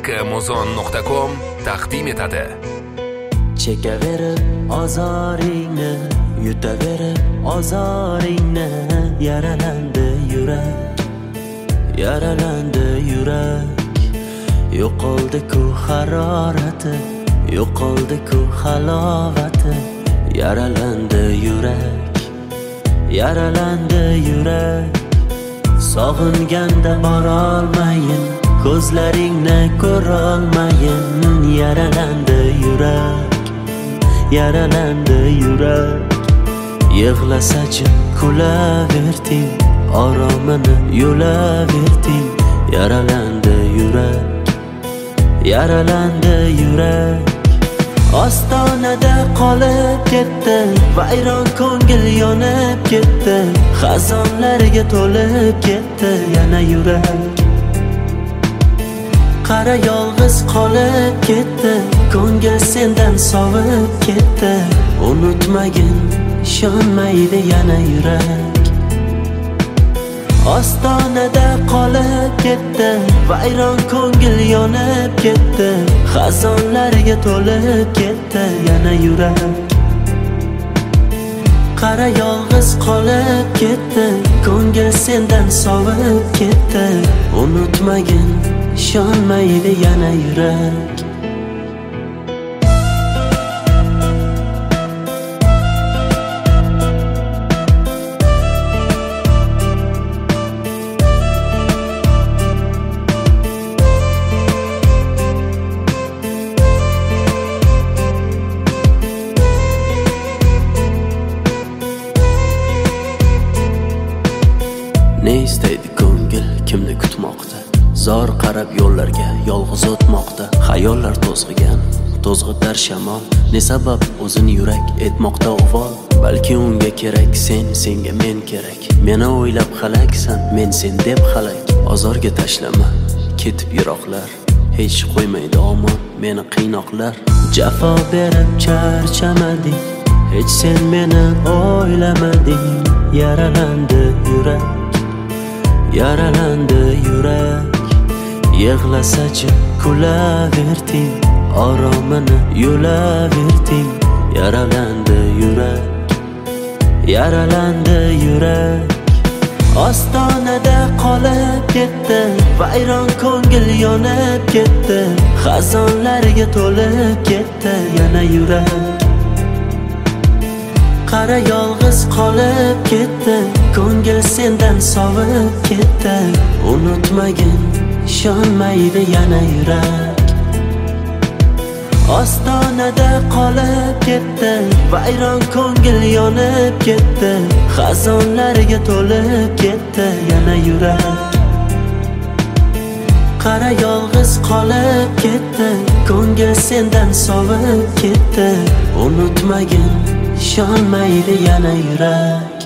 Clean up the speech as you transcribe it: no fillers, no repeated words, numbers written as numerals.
Haqqamuzon.com taqdim etadi. Chekaverib ozoringni, yutaverib ozoringni, yaralandi yurak, yaralandi yurak. Yo'qoldi-ku harorati, yo'qoldi-ku halovati, yaralandi yurak, yaralandi yurak. Sog'inganda borolmayin, ko'zlaringni ko'rolmayin, yaralandi yurak, yaralandi yurak. Yig'lasachi kulaverding, oromini yo'laverding, yaralandi yurak, yaralandi yurak. Ostonada qolib ketdi, vayron ko'ngil yonib ketdi, xazonlarga to'lib ketdi yana yurak. Qara yolg'iz qolib ketdi, ko'ngil sendan sovib ketdi, unutmagin, ishonmaydi yana yurak. Ostonada qolib ketdi, vayron ko'ngil yonib ketdi, xazonlarga to'lib ketdi yana yurak. Qara yolg'iz qolib ketdi, ko'ngil sendan sovib ketdi, unutmagin, ishonmaydi yana yurak. Ne istaydi ko'ngil, kimni kutmoqda? Zor qarab yo'llarga yolg'iz o'tmoqda. Xayollar to'zg'igan, to'zg'itar shamol. Ne sabab o'zini yurak etmoqda uvol? Balki unga kerak sen, senga men kerak. Meni o'ylab halaksan, men sen deb halak. Ozorga tashlama, ketib yiroqlar. Hech qo'ymaydi omon meni qiynoqlar. Jafo berib charchamading, hech sen meni o'ylamading, yaralandi yurak, yaralandi yurak. Yig'lasachi kulaverding, oromini yo'laverding, yaralandi yurak, yaralandi yurak. Ostonada qolib ketdi, vayron ko'ngil yonib ketdi, xazonlarga to'lib ketdi yana yurak. Qara yolg'iz qolib ketdi, ko'ngil sendan sovib ketdi, unutmagin, ishonmaydi yana yurak. Ostonada qolib ketdi, vayron ko'ngil yonib ketdi, xazonlarga to'lib ketdi yana yurak. Qara yolg'iz qolib ketdi, ko'ngil sendan sovib ketdi, unutmagin, ishonmaydi yana yurak.